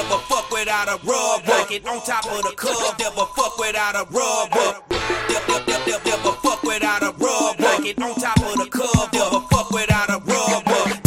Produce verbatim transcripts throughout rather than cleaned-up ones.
Never fuck without a rub bucket on top of the club. Never fuck without a rub bucket. Never fuck without a rub bucket on top of the club. Never fuck without a rub bucket.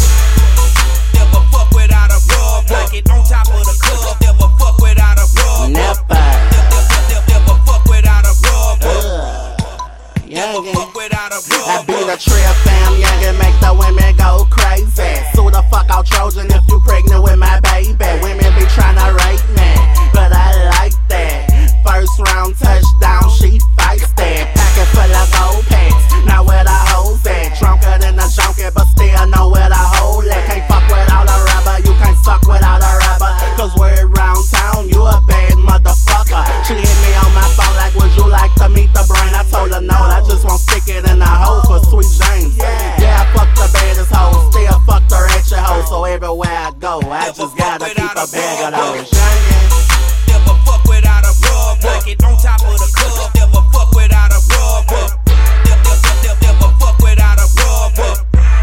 Never fuck without a rub bucket on top of the club. Never fuck without a rub bucket. Never fuck without a rub bucket. Never fuck without a rub I be the trip fam, young and make the women go crazy. Sue the fuck out Trojan if you pregnant with my baby. Women be tryna rape me, but I like that. First round touchdown, she feisty. Packet full of gold packs, now where the hoes at? Drunker than a junkie, but still know where the hole at. Can't fuck without a rubber, you can't suck without a rubber. Cause we're around town, you a bad motherfucker. She hit me on my phone like, would you like to meet the brain? I told her no, I just won't stick it in a hole for Sweet James. Yeah, I fuck the baddest hoe, still fuck the ratchet hoe. So everywhere I go, I just gotta keep a bag of those. Never fuck without a rub bucket on top of the club. Never fuck without a rub bucket. Never fuck without a rub bucket.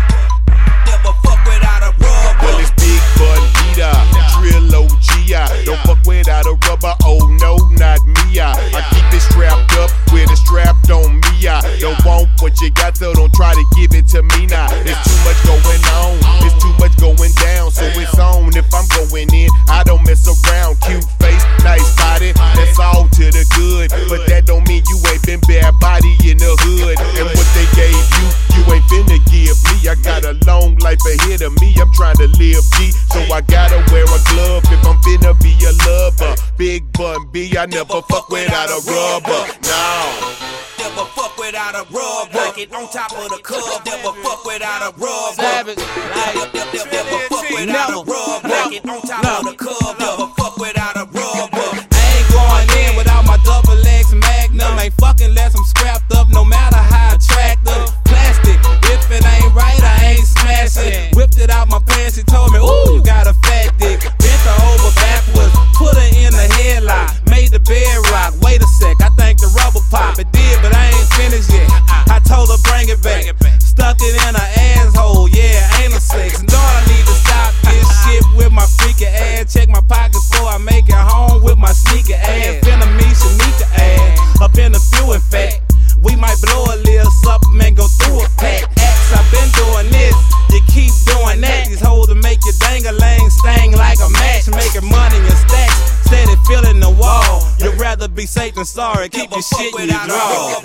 Never fuck without a rub bucket. Well, it's Big Bun Peter, Drill O G. Don't fuck without a rubber, oh no, not me. I keep it strapped up with it strapped on me. I don't want what you got, so don't try to give it to me now. There's too much going on, there's too much going down, so it's on if I'm going in. I don't mess around. Cute face, nice body, that's all to the good. But that don't mean you ain't been bad body in the hood. And what they gave you, you ain't finna give me. I got a long life ahead of me, I'm trying to live G, so I gotta wear a glove if I'm finna be a lover. Big Bun B, I never fuck without a rubber. No. Never fuck without a rub bucket on top of the club. Never fuck without a rub bucket. Never fuck without a rub bucket on top of the club. Never fuck without a rub bucket. I ain't going in without my double X Magnum. Ain't fucking less I'm scrapped up, no matter how attractive. Plastic, if it ain't right, I ain't smashing. Whipped it out my pants, he told me, ooh, you got a fat dick. Bent her over backwards, put her in the headlock, made the bed rock. Wait a sec, I think the rubber pop. It did, but I ain't finished yet. I told her bring it back, stuck it in her asshole, yeah, anal sex. And I need to stop this shit with my freaky ass. Check my pockets before I make it home with my sneaker ass. Finna me Shanika ass, up in the few in fact. We might blow a little something and go through a pack. X, I've been doing this, you keep doing that. These hoes to make your dang-a-lang sting like a match. Making money in stacks, steady filling the wall. You'd rather be safe than sorry, keep your shit in your draw.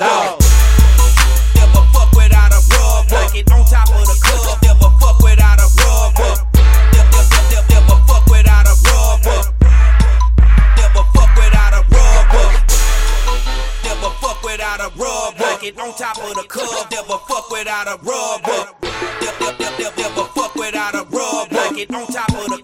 Never fuck without a rub bucket on top of the club. Never fuck without a rub bucket. Never fuck without a rub bucket. Never fuck without a rub bucket. Never fuck without a rub bucket on top of the club. Never fuck without a rub bucket. Never fuck without a rub bucket on top of the